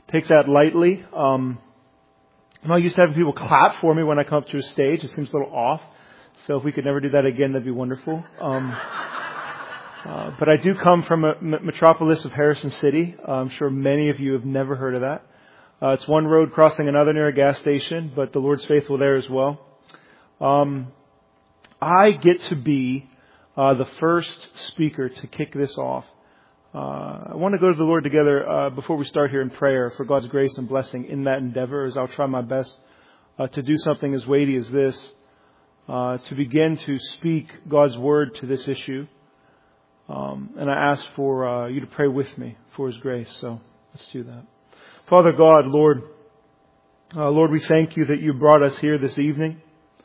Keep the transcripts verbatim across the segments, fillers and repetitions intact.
take that lightly. Um, I'm not used to having people clap for me when I come up to a stage. It seems a little off. So if we could never do that again, that'd be wonderful. Um, uh, but I do come from a m- metropolis of Harrison City. Uh, I'm sure many of you have never heard of that. Uh, it's one road crossing another near a gas station, but the Lord's faithful there as well. Um, I get to be uh, the first speaker to kick this off. Uh, I want to go to the Lord together uh, before we start here in prayer for God's grace and blessing in that endeavor, as I'll try my best uh, to do something as weighty as this, uh, to begin to speak God's word to this issue. Um, and I ask for uh, you to pray with me for His grace. So let's do that. Father God, Lord, uh, Lord, we thank you that you brought us here this evening.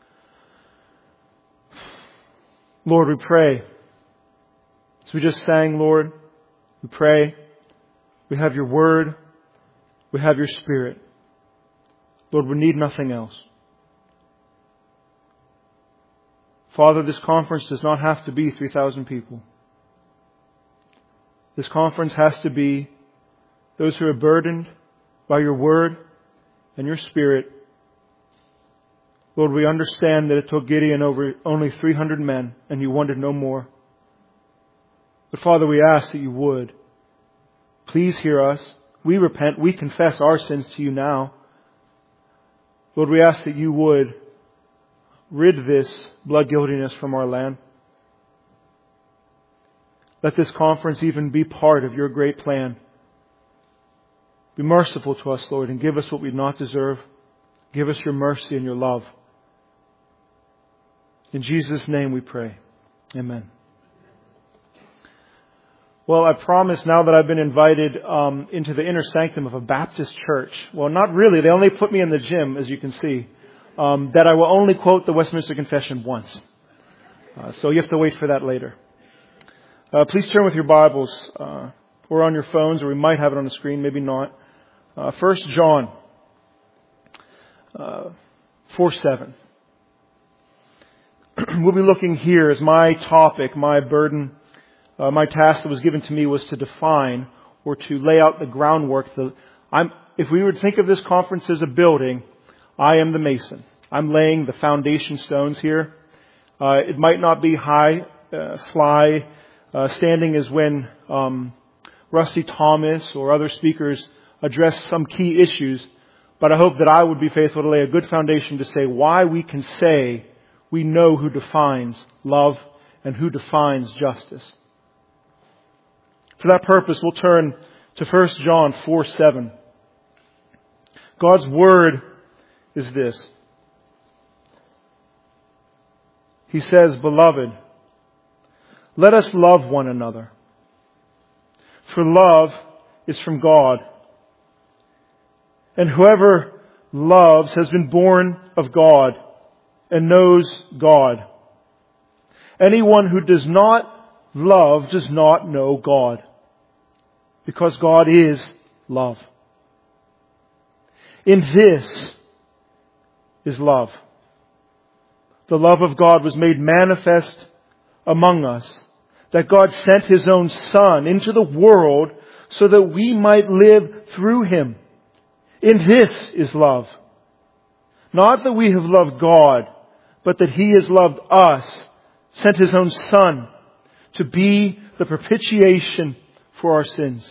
Lord, we pray. As we just sang, Lord, we pray. We have your word. We have your spirit. Lord, we need nothing else. Father, this conference does not have to be three thousand people. This conference has to be those who are burdened by your word and your spirit. Lord, we understand that it took Gideon over only three hundred men and you wanted no more. But Father, we ask that you would. Please hear us. We repent. We confess our sins to you now. Lord, we ask that you would rid this blood guiltiness from our land. Let this conference even be part of your great plan. Be merciful to us, Lord, and give us what we do not deserve. Give us your mercy and your love. In Jesus' name we pray. Amen. Well, I promise now that I've been invited um, into the inner sanctum of a Baptist church. Well, not really. They only put me in the gym, as you can see. Um, that I will only quote the Westminster Confession once. Uh, so you have to wait for that later. Uh, please turn with your Bibles uh, or on your phones, or we might have it on the screen, maybe not. Uh, First John uh, four seven. We'll be looking here as my topic, my burden, uh, my task that was given to me was to define or to lay out the groundwork. The, I'm, if we would think of this conference as a building, I am the mason. I'm laying the foundation stones here. Uh, it might not be high, uh, fly, uh, standing as when um, Rusty Thomas or other speakers address some key issues, but I hope that I would be faithful to lay a good foundation to say why we can say we know who defines love and who defines justice. For that purpose, we'll turn to First John four seven. God's word is this. He says, "Beloved, let us love one another. For love is from God. And whoever loves has been born of God and knows God. Anyone who does not love does not know God, because God is love. In this is love. The love of God was made manifest among us, that God sent His own Son into the world so that we might live through Him. In this is love. Not that we have loved God, but that He has loved us, sent His own Son to be the propitiation for our sins."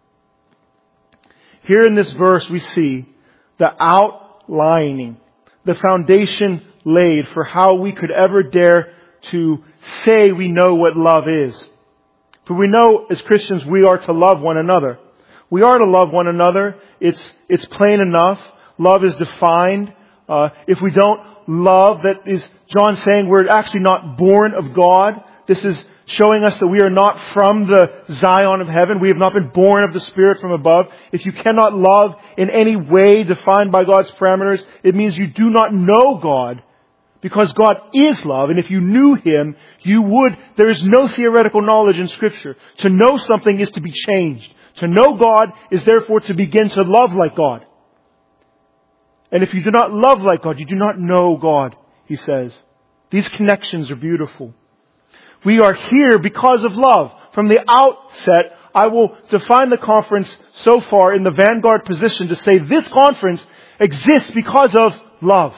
Here in this verse we see the outlining, the foundation laid for how we could ever dare to say we know what love is. For we know as Christians we are to love one another. We are to love one another. It's, it's plain enough. Love is defined. Uh, if we don't love, that is John saying we're actually not born of God. This is showing us that we are not from the Zion of heaven. We have not been born of the Spirit from above. If you cannot love in any way defined by God's parameters, it means you do not know God, because God is love. And if you knew Him, you would, there is no theoretical knowledge in Scripture. To know something is to be changed. To know God is therefore to begin to love like God. And if you do not love like God, you do not know God, he says. These connections are beautiful. We are here because of love. From the outset, I will define the conference so far in the vanguard position to say this conference exists because of love.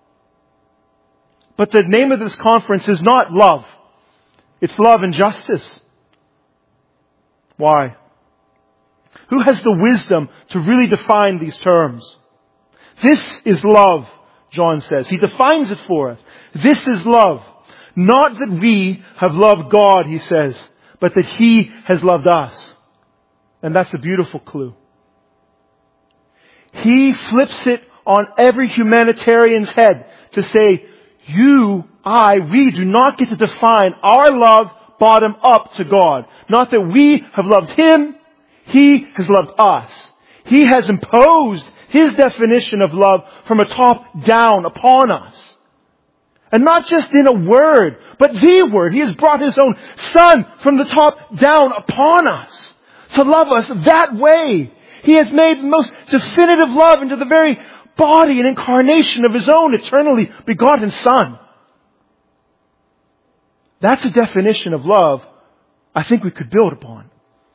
But the name of this conference is not love. It's love and justice. Why? Who has the wisdom to really define these terms? This is love, John says. He defines it for us. This is love. Not that we have loved God, he says, but that He has loved us. And that's a beautiful clue. He flips it on every humanitarian's head to say, you, I, we do not get to define our love bottom up to God. Not that we have loved Him, He has loved us. He has imposed His definition of love from a top down upon us. And not just in a word, but the word. He has brought His own Son from the top down upon us to love us that way. He has made the most definitive love into the very body and incarnation of His own eternally begotten Son. That's a definition of love I think we could build upon.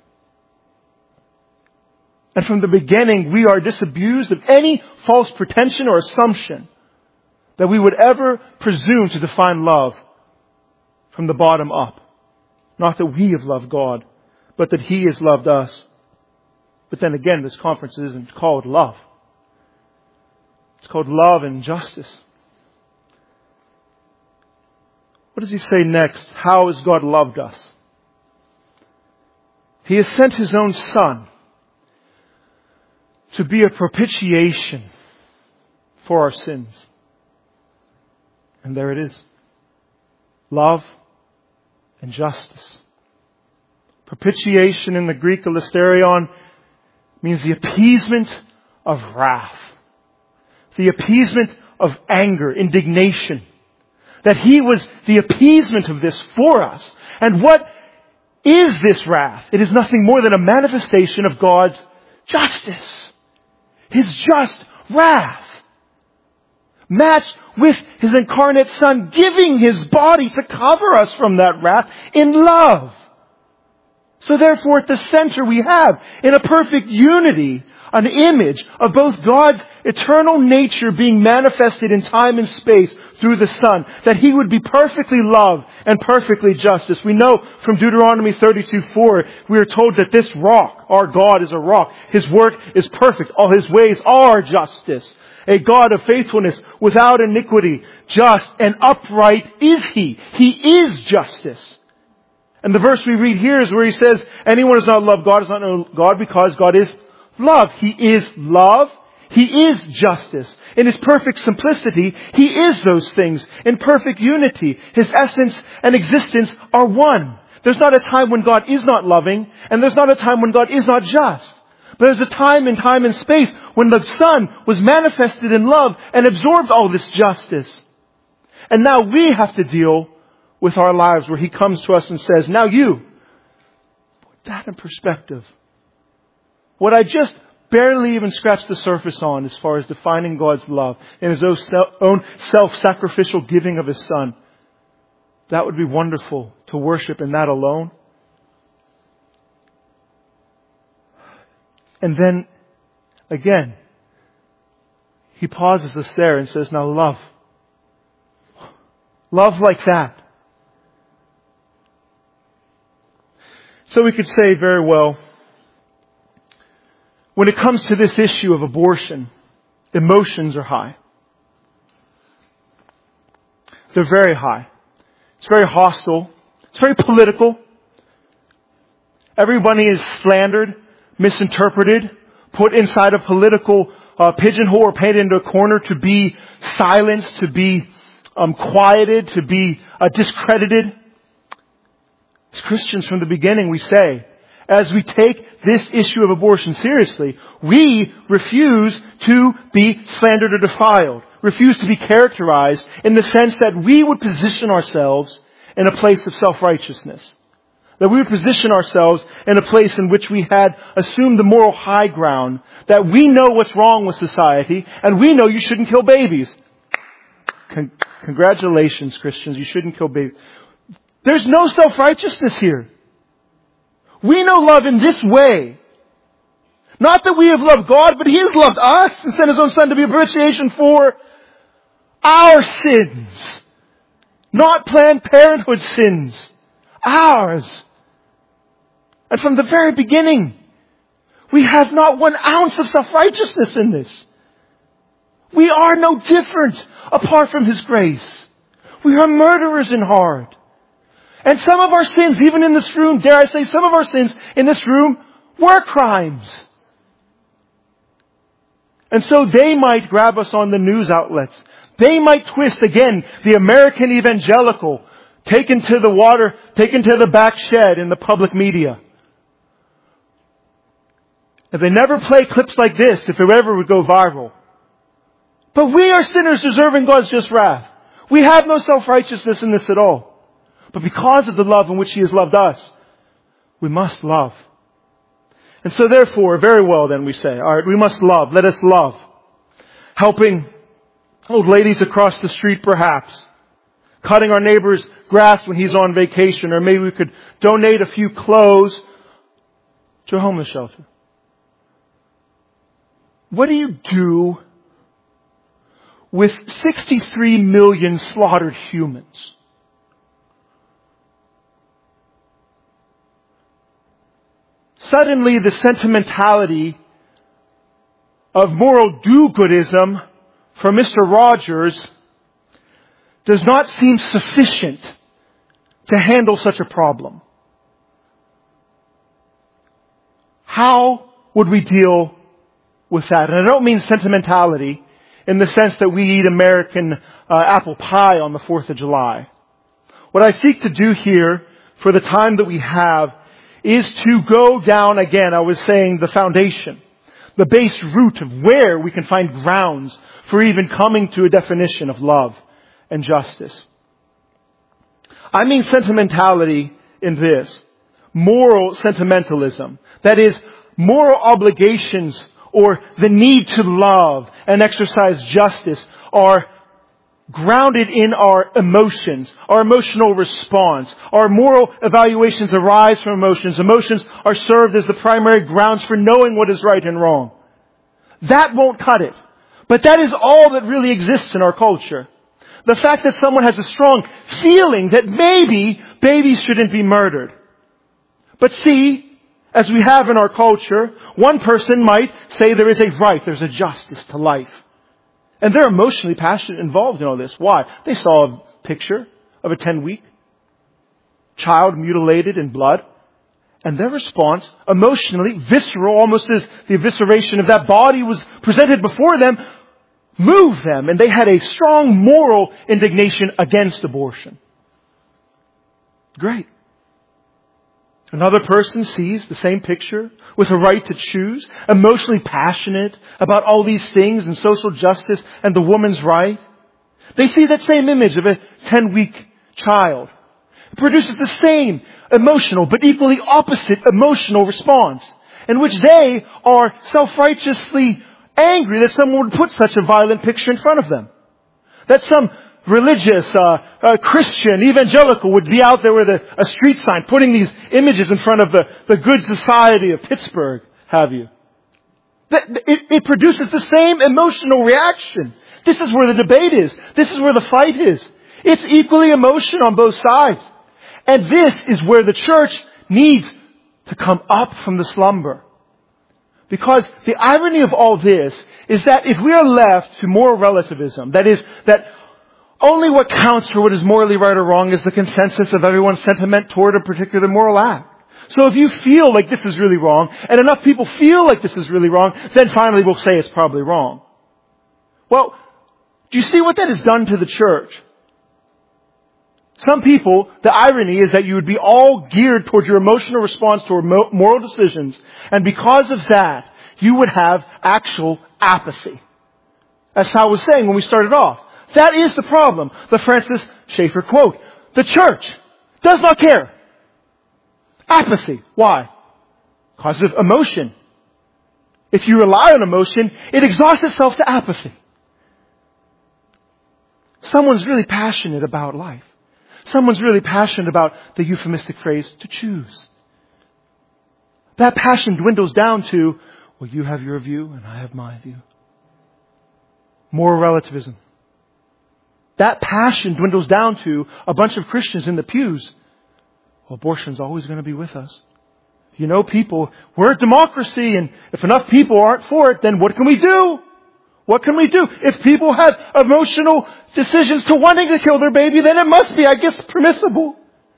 And from the beginning, we are disabused of any false pretension or assumption that we would ever presume to define love from the bottom up. Not that we have loved God, but that He has loved us. But then again, this conference isn't called love. It's called love and justice. What does he say next? How has God loved us? He has sent His own Son to be a propitiation for our sins. And there it is. Love and justice. Propitiation in the Greek, elasterion, means the appeasement of wrath. The appeasement of anger, indignation. That He was the appeasement of this for us. And what is this wrath? It is nothing more than a manifestation of God's justice. His just wrath. Matched with His incarnate Son giving His body to cover us from that wrath in love. So therefore at the center we have, in a perfect unity, an image of both God's eternal nature being manifested in time and space through the Son. That He would be perfectly love and perfectly justice. We know from Deuteronomy thirty-two four, we are told that this rock, our God, is a rock. His work is perfect. All His ways are justice. A God of faithfulness without iniquity, just and upright is He. He is justice. And the verse we read here is where He says, anyone who does not love God does not know God because God is love. He is love. He is justice. In His perfect simplicity, He is those things. In perfect unity, His essence and existence are one. There's not a time when God is not loving, and there's not a time when God is not just. But there's a time in time and space when the Son was manifested in love and absorbed all this justice. And now we have to deal with our lives where He comes to us and says, now you, put that in perspective. What I just barely even scratched the surface on as far as defining God's love and His own self-sacrificial giving of His Son. That would be wonderful to worship in that alone. And then, again, He pauses us there and says, now love. Love like that. So we could say very well, when it comes to this issue of abortion, emotions are high. They're very high. It's very hostile. It's very political. Everybody is slandered, misinterpreted, put inside a political uh, pigeonhole or painted into a corner to be silenced, to be um, quieted, to be uh, discredited. As Christians from the beginning, we say, as we take this issue of abortion seriously, we refuse to be slandered or defiled, refuse to be characterized in the sense that we would position ourselves in a place of self-righteousness. That we would position ourselves in a place in which we had assumed the moral high ground, that we know what's wrong with society, and we know you shouldn't kill babies. Con- congratulations, Christians, you shouldn't kill babies. There's no self-righteousness here. We know love in this way. Not that we have loved God, but He has loved us and sent His own Son to be a propitiation for our sins. Not Planned Parenthood sins. Ours. And from the very beginning, we have not one ounce of self-righteousness in this. We are no different apart from His grace. We are murderers in heart. And some of our sins, even in this room, dare I say, some of our sins in this room were crimes. And so they might grab us on the news outlets. They might twist, again, the American evangelical, taken to the water, taken to the back shed in the public media. If they never play clips like this, if it ever would go viral. But we are sinners deserving God's just wrath. We have no self-righteousness in this at all. But because of the love in which He has loved us, we must love. And so therefore, very well then we say, all right, we must love. Let us love. Helping old ladies across the street perhaps. Cutting our neighbor's grass when he's on vacation. Or maybe we could donate a few clothes to a homeless shelter. What do you do with sixty-three million slaughtered humans? Suddenly the sentimentality of moral do-goodism for Mister Rogers does not seem sufficient to handle such a problem. How would we deal with that? And I don't mean sentimentality in the sense that we eat American uh, apple pie on the fourth of July. What I seek to do here for the time that we have is to go down again, I was saying, the foundation, the base root of where we can find grounds for even coming to a definition of love and justice. I mean sentimentality in this. Moral sentimentalism. That is, moral obligations or the need to love and exercise justice are grounded in our emotions, our emotional response. Our moral evaluations arise from emotions. Emotions are served as the primary grounds for knowing what is right and wrong. That won't cut it. But that is all that really exists in our culture. The fact that someone has a strong feeling that maybe babies shouldn't be murdered. But see, as we have in our culture, one person might say there is a right, there's a justice to life. And they're emotionally passionate involved in all this. Why? They saw a picture of a ten-week child mutilated in blood. And their response, emotionally, visceral, almost as the evisceration of that body was presented before them, moved them. And they had a strong moral indignation against abortion. Great. Another person sees the same picture with a right to choose, emotionally passionate about all these things and social justice and the woman's right. They see that same image of a ten-week child. It produces the same emotional but equally opposite emotional response in which they are self-righteously angry that someone would put such a violent picture in front of them. That some religious, uh, uh, Christian, evangelical would be out there with a, a street sign putting these images in front of the, the good society of Pittsburgh, have you. That, it, it produces the same emotional reaction. This is where the debate is. This is where the fight is. It's equally emotion on both sides. And this is where the church needs to come up from the slumber. Because the irony of all this is that if we are left to moral relativism, that is, that only what counts for what is morally right or wrong is the consensus of everyone's sentiment toward a particular moral act. So if you feel like this is really wrong, and enough people feel like this is really wrong, then finally we'll say it's probably wrong. Well, do you see what that has done to the church? Some people, the irony is that you would be all geared towards your emotional response toward moral decisions, and because of that, you would have actual apathy. As Hal was saying when we started off. That is the problem. The Francis Schaeffer quote. The church does not care. Apathy. Why? Because of emotion. If you rely on emotion, it exhausts itself to apathy. Someone's really passionate about life. Someone's really passionate about the euphemistic phrase, to choose. That passion dwindles down to, well, you have your view and I have my view. Moral relativism. That passion dwindles down to a bunch of Christians in the pews. Well, abortion's always going to be with us. You know, people, we're a democracy, and if enough people aren't for it, then what can we do? What can we do? If people have emotional decisions to wanting to kill their baby, then it must be, I guess, permissible.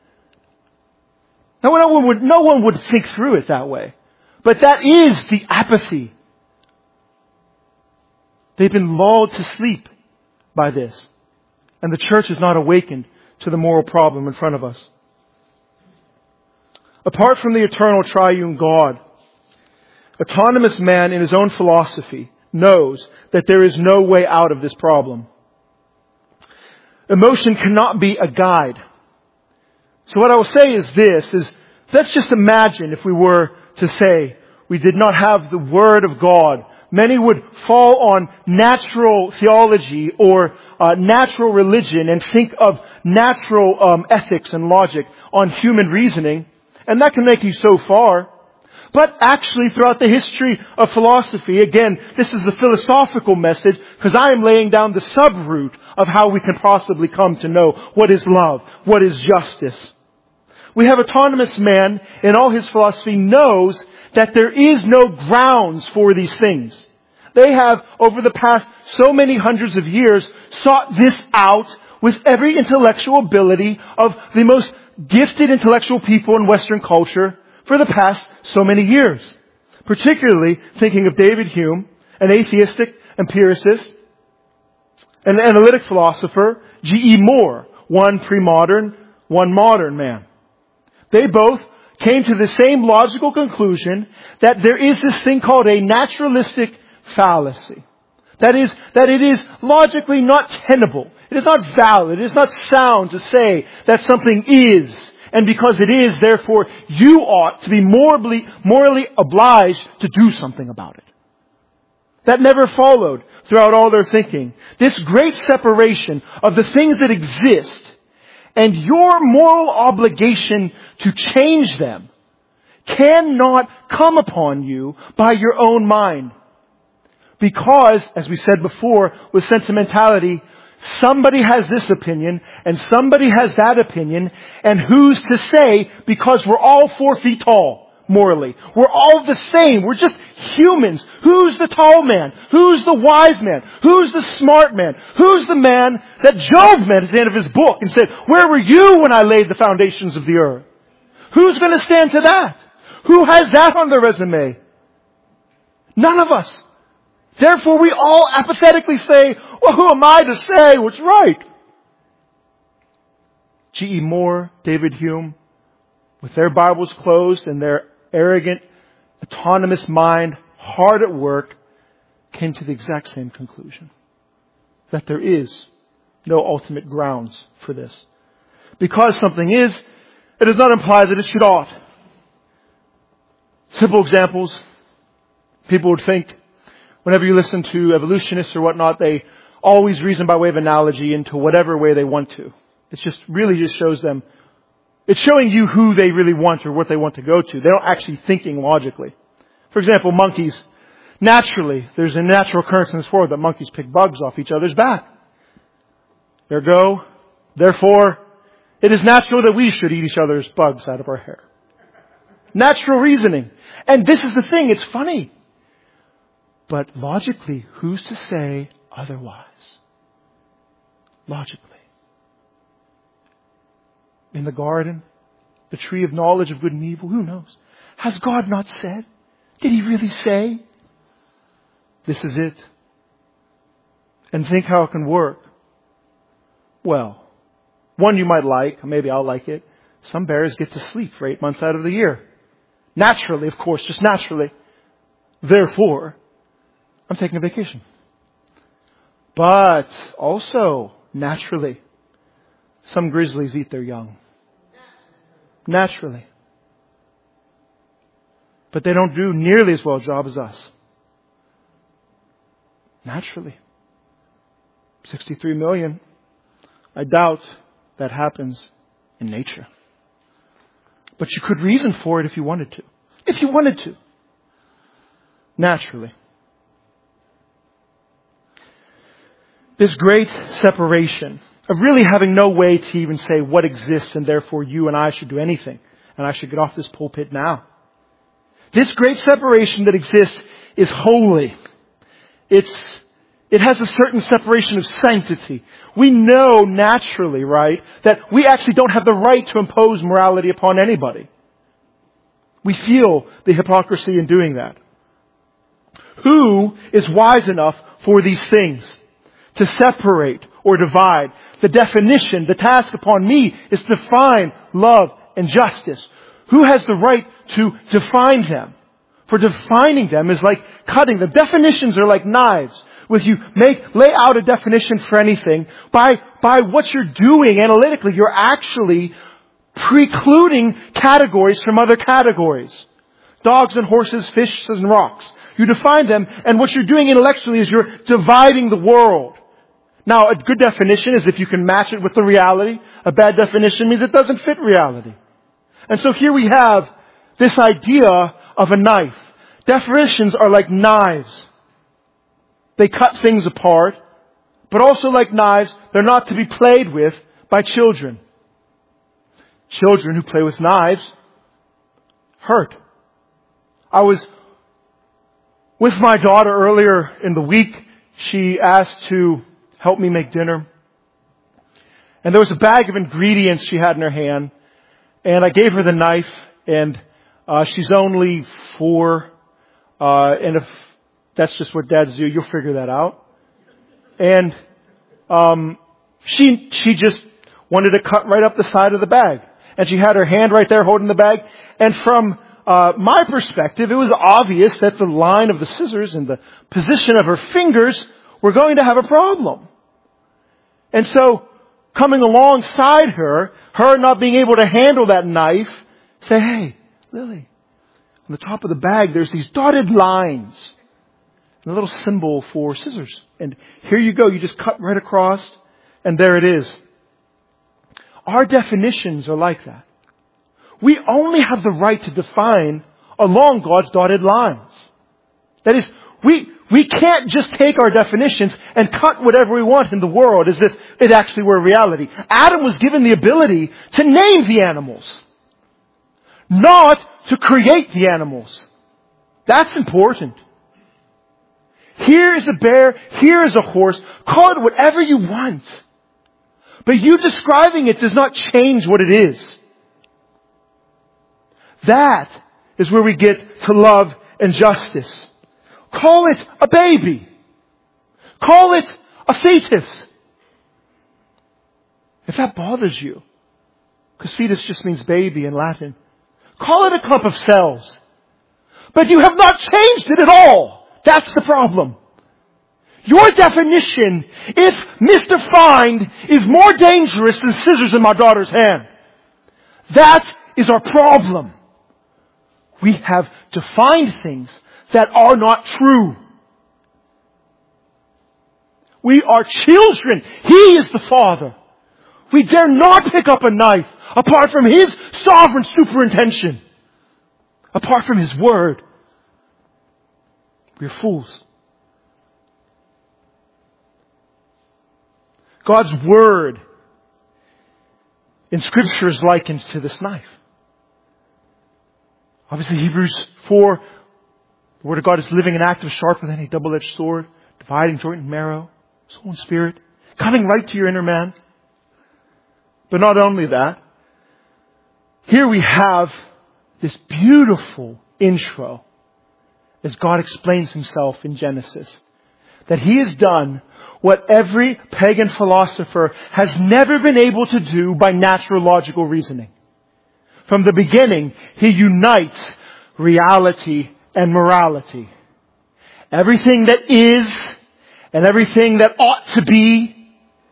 No, no one would, no one would think through it that way. But that is the apathy. They've been lulled to sleep by this. And the church is not awakened to the moral problem in front of us. Apart from the eternal triune God, autonomous man in his own philosophy knows that there is no way out of this problem. Emotion cannot be a guide. So what I will say is this, is let's just imagine if we were to say we did not have the Word of God. Many would fall on natural theology or uh, natural religion and think of natural um, ethics and logic on human reasoning. And that can make you so far. But actually, throughout the history of philosophy, again, this is the philosophical message, because I am laying down the subroot of how we can possibly come to know what is love, what is justice. We have autonomous man in all his philosophy knows that there is no grounds for these things. They have, over the past so many hundreds of years, sought this out with every intellectual ability of the most gifted intellectual people in Western culture for the past so many years. Particularly thinking of David Hume, an atheistic empiricist, an analytic philosopher, G E Moore, one pre-modern, one modern man. They both came to the same logical conclusion that there is this thing called a naturalistic fallacy. That is, that it is logically not tenable. It is not valid. It is not sound to say that something is. And because it is, therefore, you ought to be morally, morally obliged to do something about it. That never followed throughout all their thinking. This great separation of the things that exist and your moral obligation to change them cannot come upon you by your own mind. Because, as we said before, with sentimentality, somebody has this opinion and somebody has that opinion, and who's to say, because we're all four feet tall, morally. We're all the same. We're just humans. Who's the tall man? Who's the wise man? Who's the smart man? Who's the man that Job met at the end of his book and said, where were you when I laid the foundations of the earth? Who's going to stand to that? Who has that on their resume? None of us. Therefore, we all apathetically say, well, who am I to say what's right? G E Moore, David Hume, with their Bibles closed and their arrogant, autonomous mind hard at work, came to the exact same conclusion. That there is no ultimate grounds for this. Because something is, it does not imply that it should ought. Simple examples. People would think, whenever you listen to evolutionists or whatnot, they always reason by way of analogy into whatever way they want to. It just really just shows them, it's showing you who they really want or what they want to go to. They're not actually thinking logically. For example, monkeys. Naturally, there's a natural occurrence in this world that monkeys pick bugs off each other's back. Ergo, therefore, it is natural that we should eat each other's bugs out of our hair. Natural reasoning. And this is the thing, it's funny. But logically, who's to say otherwise? Logically. In the garden, the tree of knowledge of good and evil, who knows? Has God not said? Did He really say? This is it. And think how it can work. Well, one you might like, maybe I'll like it. Some bears get to sleep for eight months out of the year. Naturally, of course, just naturally. Therefore, I'm taking a vacation. But also, naturally, some grizzlies eat their young. Naturally. But they don't do nearly as well a job as us. Naturally. sixty-three million. I doubt that happens in nature. But you could reason for it if you wanted to. if you wanted to. Naturally. This great separation of really having no way to even say what exists and therefore you and I should do anything. And I should get off this pulpit now. This great separation that exists is holy. It's, it has a certain separation of sanctity. We know naturally, right, that we actually don't have the right to impose morality upon anybody. We feel the hypocrisy in doing that. Who is wise enough for these things? To separate or divide. The definition, the task upon me is to define love and justice. Who has the right to define them? For defining them is like cutting them. Definitions are like knives. With you make, lay out a definition for anything. By, by what you're doing analytically, you're actually precluding categories from other categories. Dogs and horses, fish and rocks. You define them, and what you're doing intellectually is you're dividing the world. Now, a good definition is if you can match it with the reality. A bad definition means it doesn't fit reality. And so here we have this idea of a knife. Definitions are like knives. They cut things apart, but also like knives, they're not to be played with by children. Children who play with knives hurt. I was with my daughter earlier in the week. She asked to help me make dinner. And there was a bag of ingredients she had in her hand. And I gave her the knife. And uh, she's only four. Uh, and if that's just what dads do, you'll figure that out. And um, she she just wanted to cut right up the side of the bag. And she had her hand right there holding the bag. And from uh, my perspective, it was obvious that the line of the scissors and the position of her fingers were going to have a problem. And so, coming alongside her, her not being able to handle that knife, say, hey, Lily, on the top of the bag, there's these dotted lines. And a little symbol for scissors. And here you go, you just cut right across, and there it is. Our definitions are like that. We only have the right to define along God's dotted lines. That is, we we can't just take our definitions and cut whatever we want in the world as if it actually were reality. Adam was given the ability to name the animals, not to create the animals. That's important. Here is a bear, here is a horse. Call it whatever you want. But you describing it does not change what it is. That is where we get to love and justice. Call it a baby. Call it a fetus. If that bothers you, because fetus just means baby in Latin, call it a clump of cells. But you have not changed it at all. That's the problem. Your definition, if misdefined, is more dangerous than scissors in my daughter's hand. That is our problem. We have defined things that are not true. We are children. He is the Father. We dare not pick up a knife apart from His sovereign superintention. Apart from His Word. We are fools. God's Word in Scripture is likened to this knife. Obviously, Hebrews four, the Word of God is living and active, sharper than a double-edged sword, dividing joint and marrow, soul and spirit, cutting right to your inner man. But not only that, here we have this beautiful intro as God explains Himself in Genesis. That He has done what every pagan philosopher has never been able to do by natural logical reasoning. From the beginning, He unites reality and morality. Everything that is and everything that ought to be.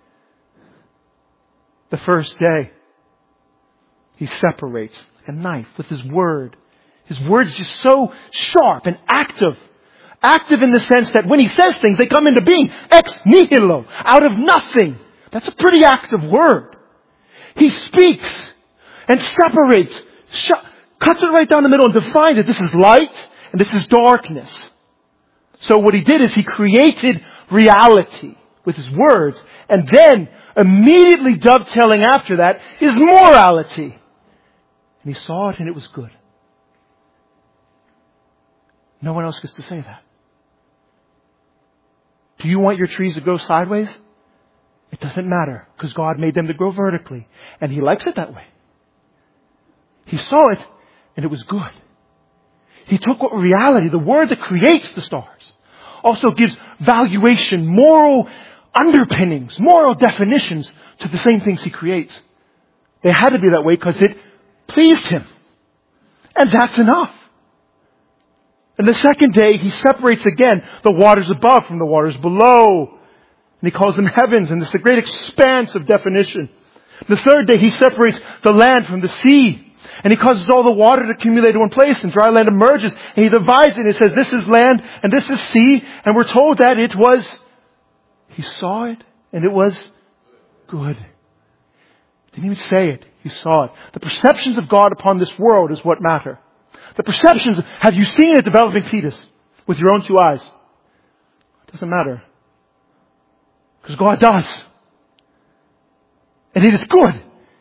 The first day, He separates like a knife with His Word. His Word's just so sharp and active. Active in the sense that when He says things, they come into being. Ex nihilo. Out of nothing. That's a pretty active word. He speaks and separates, sh- cuts it right down the middle and defines it. This is light and this is darkness. So what he did is he created reality with his words, and then immediately dovetailing after that is morality. And he saw it and it was good. No one else gets to say that. Do you want your trees to grow sideways? It doesn't matter, because God made them to grow vertically. And He likes it that way. He saw it and it was good. He took what reality, the Word that creates the stars, also gives valuation, moral underpinnings, moral definitions to the same things He creates. They had to be that way because it pleased Him. And that's enough. And the second day, He separates again the waters above from the waters below. And He calls them heavens, and it's a great expanse of definition. The third day, He separates the land from the sea. And He causes all the water to accumulate in one place, and dry land emerges. And He divides it, and He says, this is land, and this is sea. And we're told that it was, He saw it, and it was good. Didn't even say it. He saw it. The perceptions of God upon this world is what matter. The perceptions, have you seen it developing fetus with your own two eyes? It doesn't matter. Because God does. And it is good.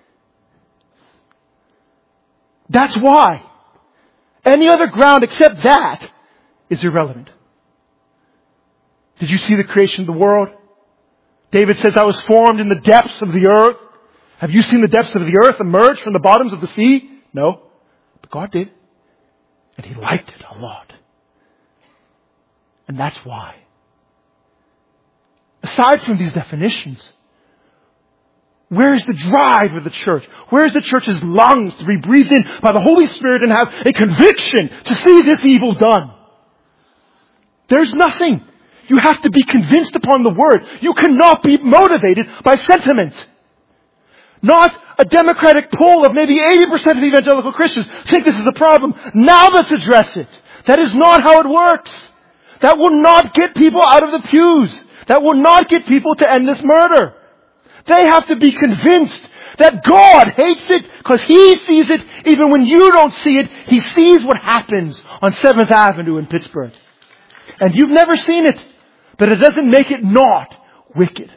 That's why. Any other ground except that is irrelevant. Did you see the creation of the world? David says, I was formed in the depths of the earth. Have you seen the depths of the earth emerge from the bottoms of the sea? No. But God did. And He liked it a lot. And that's why. Aside from these definitions, where is the drive of the church? Where is the church's lungs to be breathed in by the Holy Spirit and have a conviction to see this evil done? There's nothing. You have to be convinced upon the Word. You cannot be motivated by sentiment. Not a democratic poll of maybe eighty percent of evangelical Christians think this is a problem. Now let's address it. That is not how it works. That will not get people out of the pews. That will not get people to end this murder. They have to be convinced that God hates it because He sees it even when you don't see it. He sees what happens on seventh Avenue in Pittsburgh. And you've never seen it, but it doesn't make it not wicked.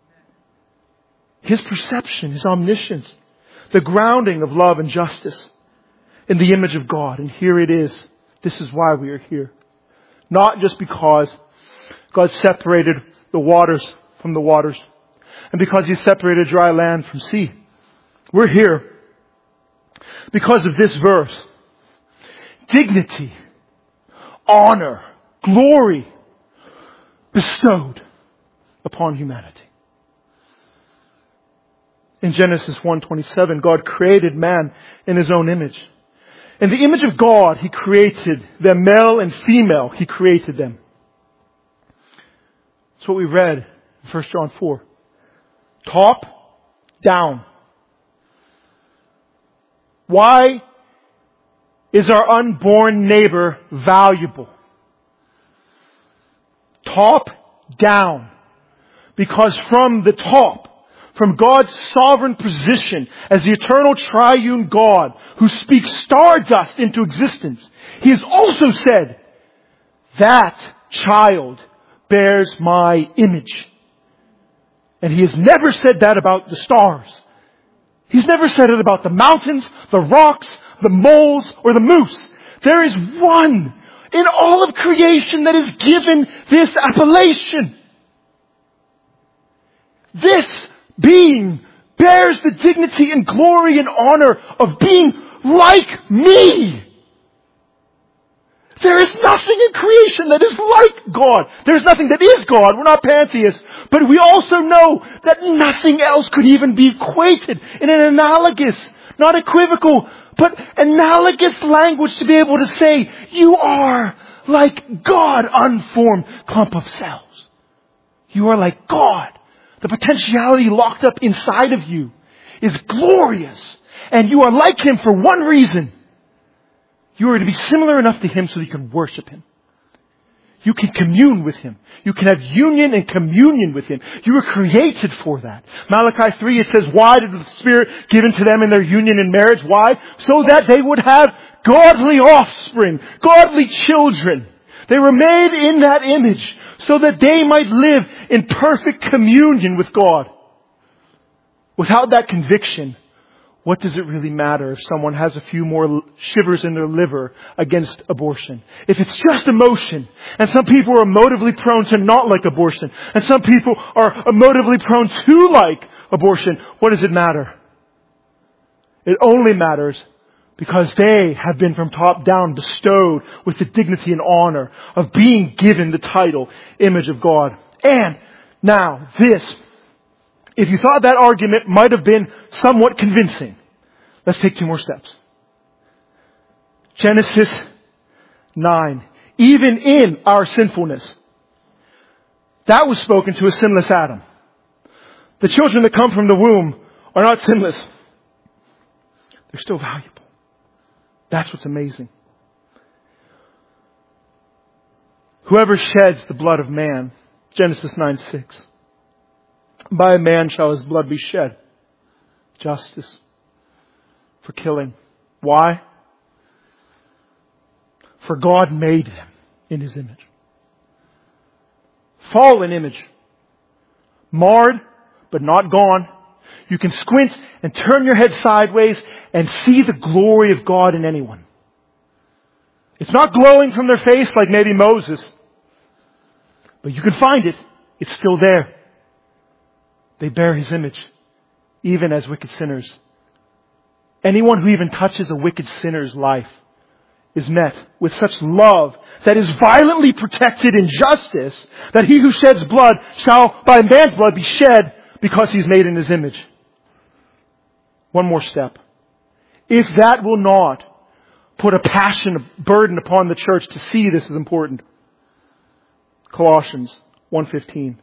His perception, His omniscience, the grounding of love and justice in the image of God. And here it is. This is why we are here. Not just because God separated the waters from the waters and because He separated dry land from sea. We're here because of this verse. Dignity, honor, glory bestowed upon humanity. In Genesis one twenty-seven, God created man in His own image. In the image of God, He created them, male and female. He created them. That's what we read in First John four. Top down. Why is our unborn neighbor valuable? Top down. Because from the top, from God's sovereign position as the eternal triune God who speaks stardust into existence, He has also said, that child bears my image. And He has never said that about the stars. He's never said it about the mountains, the rocks, the moles, or the moose. There is one in all of creation that is given this appellation. This being bears the dignity and glory and honor of being like me. There is nothing in creation that is like God. There is nothing that is God. We're not pantheists. But we also know that nothing else could even be equated in an analogous, not equivocal, but analogous language to be able to say, you are like God, unformed clump of cells. You are like God. The potentiality locked up inside of you is glorious. And you are like Him for one reason. You are to be similar enough to Him so that you can worship Him. you can commune with Him. You can have union and communion with Him. You were created for that. Malachi three, it says, why did the Spirit given to them in their union and marriage? Why? So that they would have godly offspring, godly children. They were made in that image so that they might live in perfect communion with God. Without that conviction, what does it really matter if someone has a few more shivers in their liver against abortion? If it's just emotion, and some people are emotively prone to not like abortion, and some people are emotively prone to like abortion, what does it matter? It only matters because they have been from top down bestowed with the dignity and honor of being given the title, image of God. And now this, if you thought that argument might have been somewhat convincing, let's take two more steps. Genesis nine. Even in our sinfulness, that was spoken to a sinless Adam. The children that come from the womb are not sinless. They're still valuable. That's what's amazing. Whoever sheds the blood of man, Genesis nine six. By a man shall his blood be shed. Justice. For killing. Why? For God made him in His image. Fallen image. Marred, but not gone. You can squint and turn your head sideways and see the glory of God in anyone. It's not glowing from their face like maybe Moses. But you can find it. It's still there. They bear His image, even as wicked sinners. Anyone who even touches a wicked sinner's life is met with such love that is violently protected in justice, that he who sheds blood shall by man's blood be shed because he's made in His image. One more step. If that will not put a passion, a burden upon the church to see this is important. Colossians one fifteen.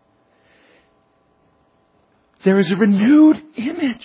There is a renewed image.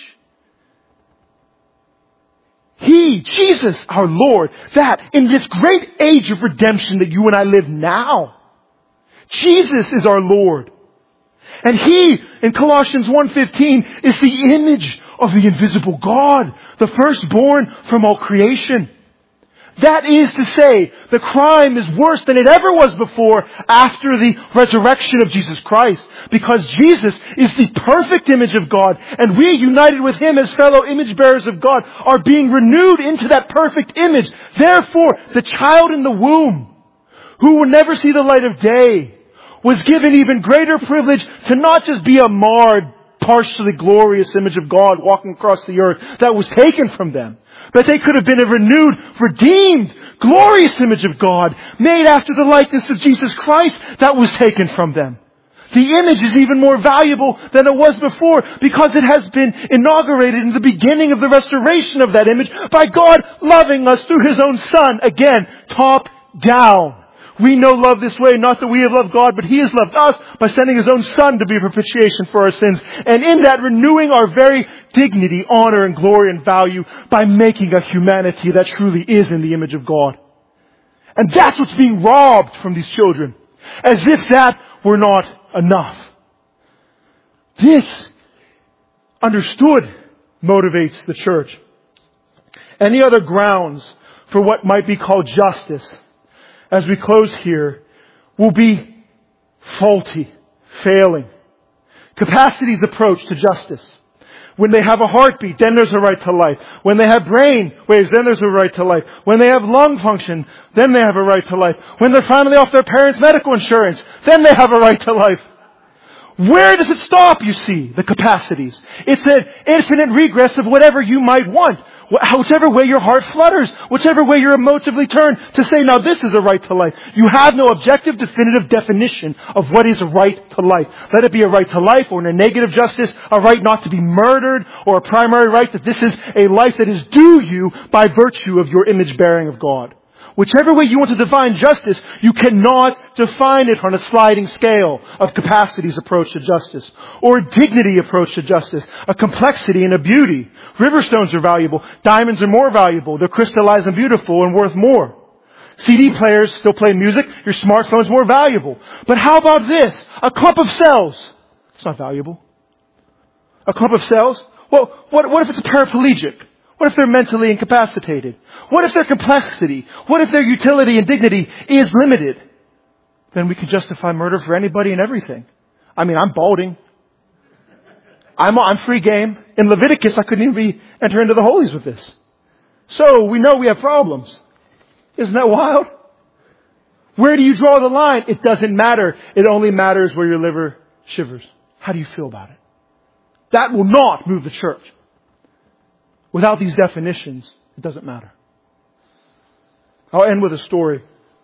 He, Jesus, our Lord, that in this great age of redemption that you and I live now, Jesus is our Lord. And He, in Colossians one fifteen, is the image of the invisible God, the firstborn from all creation. That is to say, the crime is worse than it ever was before after the resurrection of Jesus Christ. Because Jesus is the perfect image of God, and we, united with Him as fellow image bearers of God, are being renewed into that perfect image. Therefore, the child in the womb, who will never see the light of day, was given even greater privilege to not just be a marred, partially glorious image of God walking across the earth that was taken from them, but they could have been a renewed, redeemed, glorious image of God made after the likeness of Jesus Christ that was taken from them. The image is even more valuable than it was before because it has been inaugurated in the beginning of the restoration of that image by God loving us through His own Son. Again, top down. We know love this way, not that we have loved God, but He has loved us by sending His own Son to be a propitiation for our sins. And in that, renewing our very dignity, honor, and glory and value by making a humanity that truly is in the image of God. And that's what's being robbed from these children. As if that were not enough. This, understood, motivates the church. Any other grounds for what might be called justice, as we close here, will be faulty, failing. Capacity's approach to justice. When they have a heartbeat, then there's a right to life. When they have brain waves, then there's a right to life. When they have lung function, then they have a right to life. When they're finally off their parents' medical insurance, then they have a right to life. Where does it stop, you see, the capacities? It's an infinite regress of whatever you might want. Whichever way your heart flutters, whichever way you're emotively turned to say, now this is a right to life. You have no objective, definitive definition of what is a right to life. Let it be a right to life, or in a negative justice, a right not to be murdered, or a primary right that this is a life that is due you by virtue of your image bearing of God. Whichever way you want to define justice, you cannot define it on a sliding scale of capacity's approach to justice, or a dignity approach to justice, a complexity and a beauty. Riverstones are valuable. Diamonds are more valuable. They're crystallized and beautiful and worth more. C D players still play music. Your smartphone's more valuable. But how about this? A clump of cells. It's not valuable. A clump of cells? Well, what, what if it's a paraplegic? What if they're mentally incapacitated? What if their complexity? What if their utility and dignity is limited? Then we can justify murder for anybody and everything. I mean, I'm balding. I'm, I'm free game. In Leviticus, I couldn't even be, enter into the holies with this. So we know we have problems. Isn't that wild? Where do you draw the line? It doesn't matter. It only matters where your liver shivers. How do you feel about it? That will not move the church. Without these definitions, it doesn't matter. I'll end with a story.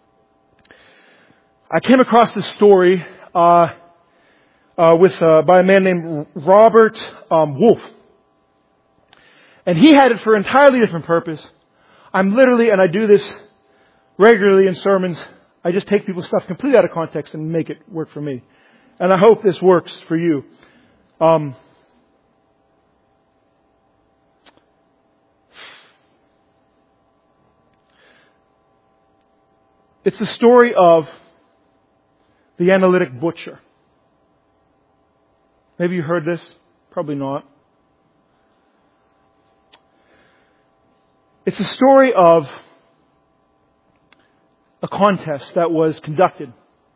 I came across this story uh, uh, with uh, by a man named Robert um, Wolf. And he had it for an entirely different purpose. I'm literally, and I do this regularly in sermons, I just take people's stuff completely out of context and make it work for me. And I hope this works for you. Um, it's the story of the analytic butcher. Maybe you heard this. Probably not. It's a story of a contest that was conducted.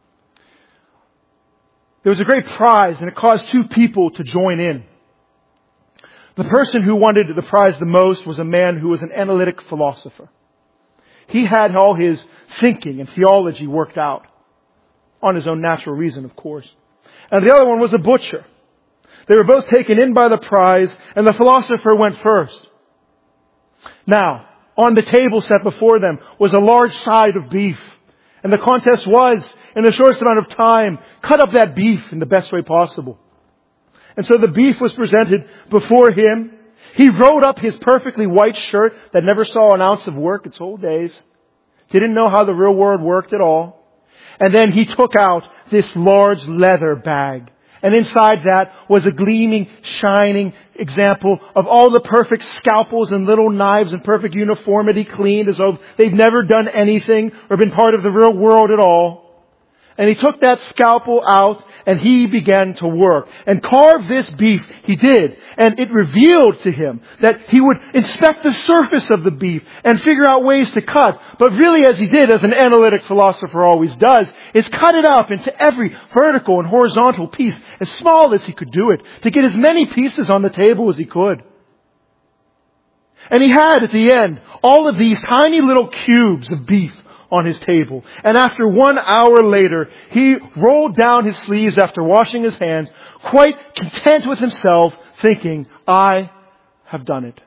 There was a great prize, and it caused two people to join in. The person who wanted the prize the most was a man who was an analytic philosopher. He had all his thinking and theology worked out. On his own natural reason, of course. And the other one was a butcher. They were both taken in by the prize, and the philosopher went first. Now, on the table set before them was a large side of beef. And the contest was, in the shortest amount of time, cut up that beef in the best way possible. And so the beef was presented before him. He rolled up his perfectly white shirt that never saw an ounce of work its whole days. Didn't know how the real world worked at all. And then he took out this large leather bag. And inside that was a gleaming, shining example of all the perfect scalpels and little knives in perfect uniformity, cleaned as though they've never done anything or been part of the real world at all. And he took that scalpel out and he began to work. And carve this beef he did. And it revealed to him that he would inspect the surface of the beef and figure out ways to cut. But really, as he did, as an analytic philosopher always does, is cut it up into every vertical and horizontal piece as small as he could do it, to get as many pieces on the table as he could. And he had at the end all of these tiny little cubes of beef on his table. And after one hour later, he rolled down his sleeves after washing his hands, quite content with himself, thinking, I have done it.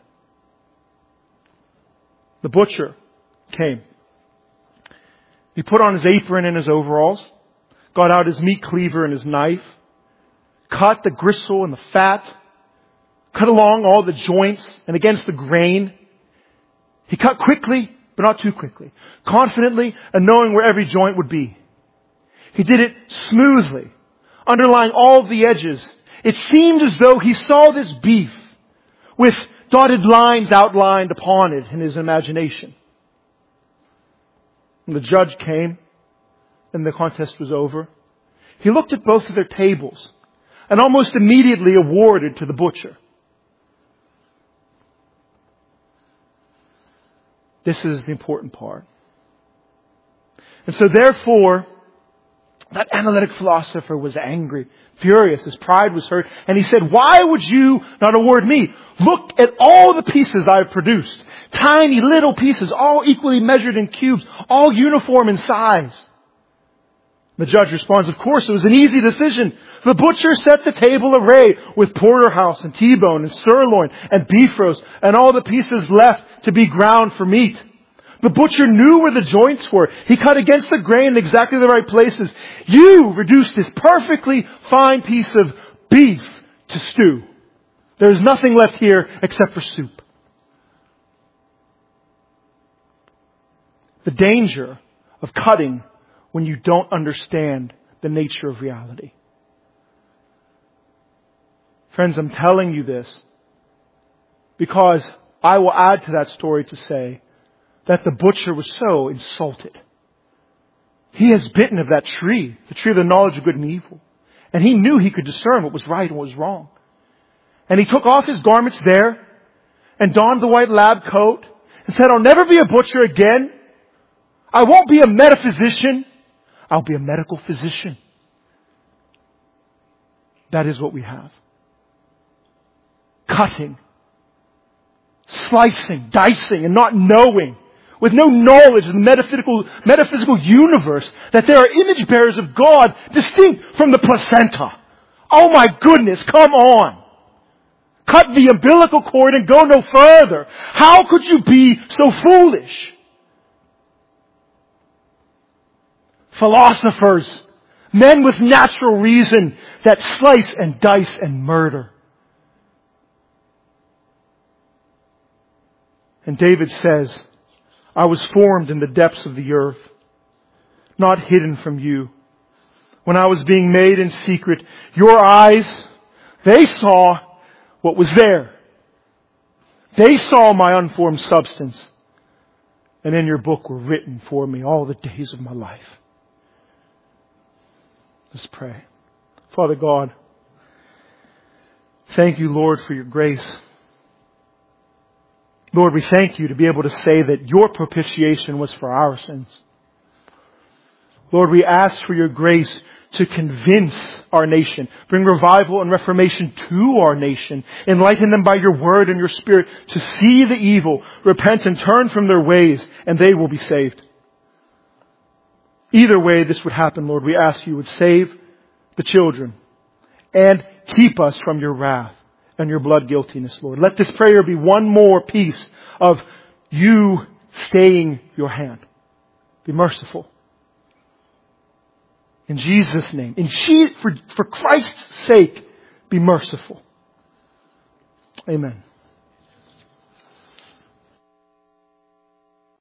The butcher came. He put on his apron and his overalls, got out his meat cleaver and his knife, cut the gristle and the fat, cut along all the joints and against the grain. He cut quickly, but not too quickly. Confidently and knowing where every joint would be. He did it smoothly, underlying all of the edges. It seemed as though he saw this beef with dotted lines outlined upon it in his imagination. When the judge came and the contest was over, he looked at both of their tables and almost immediately awarded to the butcher. This is the important part. And so therefore, that analytic philosopher was angry, furious. His pride was hurt. And he said, why would you not award me? Look at all the pieces I've produced. Tiny little pieces, all equally measured in cubes, all uniform in size. The judge responds, of course, it was an easy decision. The butcher set the table array with porterhouse and T-bone and sirloin and beef roast and all the pieces left to be ground for meat. The butcher knew where the joints were. He cut against the grain in exactly the right places. You reduced this perfectly fine piece of beef to stew. There is nothing left here except for soup. The danger of cutting when you don't understand the nature of reality. Friends, I'm telling you this because I will add to that story to say that the butcher was so insulted. He has bitten of that tree, the tree of the knowledge of good and evil. And he knew he could discern what was right and what was wrong. And he took off his garments there and donned the white lab coat and said, I'll never be a butcher again. I won't be a metaphysician. I'll be a medical physician. That is what we have. Cutting, slicing, dicing, and not knowing, with no knowledge of the metaphysical, metaphysical universe, that there are image bearers of God distinct from the placenta. Oh my goodness, come on. Cut the umbilical cord and go no further. How could you be so foolish? Philosophers, men with natural reason that slice and dice and murder. And David says, I was formed in the depths of the earth, not hidden from you. When I was being made in secret, your eyes, they saw what was there. They saw my unformed substance. And in your book were written for me all the days of my life. Let's pray. Father God, thank you, Lord, for your grace. Lord, we thank you to be able to say that your propitiation was for our sins. Lord, we ask for your grace to convince our nation, bring revival and reformation to our nation, enlighten them by your word and your spirit to see the evil, repent and turn from their ways, and they will be saved. Either way this would happen, Lord, we ask you would save the children and keep us from your wrath and your blood guiltiness, Lord. Let this prayer be one more piece of you staying your hand. Be merciful. In Jesus' name, in Je- for, for Christ's sake, be merciful. Amen.